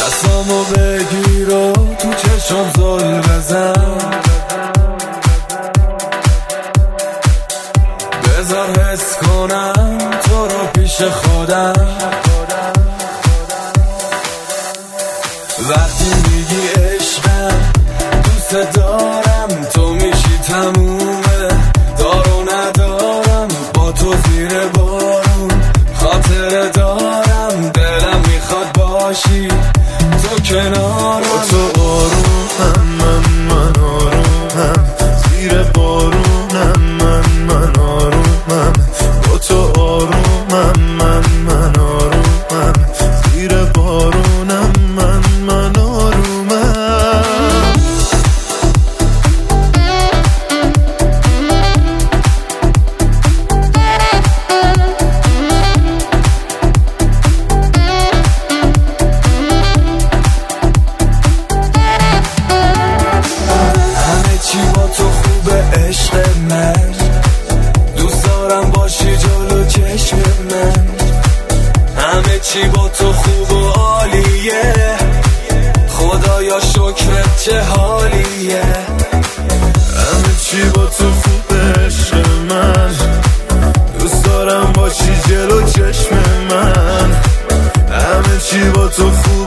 دستامو بگیر و تو چشم زل بزن، بذار حس کنم تو رو پیش خودم. وقتی میگی عشقم دوست دارم، تو میشی تمومه، دارو ندارم با تو زیر بارون، خاطره دارم دلم میخواد باشی تو کنارم. تو آرومم من آرومم، زیر بارونم من آرومم، با تو آرومم من آرومم، زیر بارونم من آرومم. چی با تو خوبه عشق من، دوست دارم باشی جلو چشم من. همه چی با تو خوب و عالیه، خدایا شکرت چه حالیه. همه چی با تو خوبه عشق من، دوست دارم باشی جلو چشم من. همه چی با تو خوبه